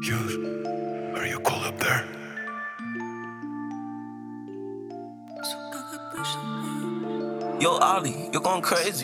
Hughes, are you cool up there? Yo, Ollie, you're going crazy.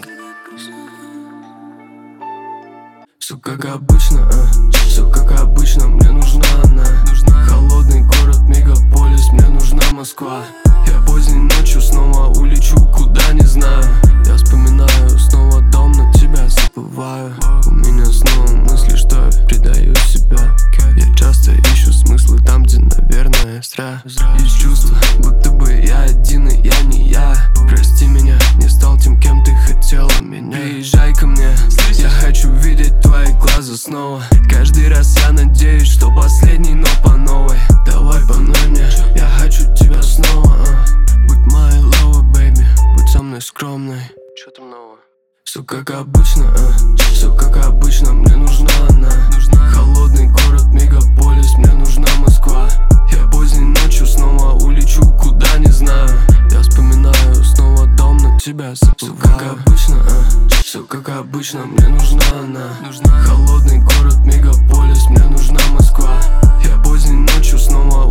Все как обычно, все как обычно, мне нужна она. Холодный город, мегаполис, мне нужна Москва. Я поздней ночью снова улечу, куда не знаю. Я вспоминаю снова дом, но тебя забываю. У меня снова мысли, что я предаю себя. Я часто ищу смыслы там, где, наверное, зря. Есть чувство, будто бы я один и я не я. Прости меня, не стал тем, кем ты хотела меня. Приезжай ко мне, я хочу видеть твои глаза снова. Каждый раз я надеюсь, что последний, но по новой. Давай по мне, я хочу тебя снова. Будь моей lover, baby, будь со мной скромной. Чё там нового? Все как обычно, все как обычно, мне нужна она. Холодный город, мегаполис, мне нужна Москва. Я поздней ночью снова улечу, куда не знаю. Я вспоминаю снова дом, но тебя забываю. Все как обычно, все как обычно, мне нужна она. Холодный город, мегаполис, мне нужна Москва. Я поздней ночью снова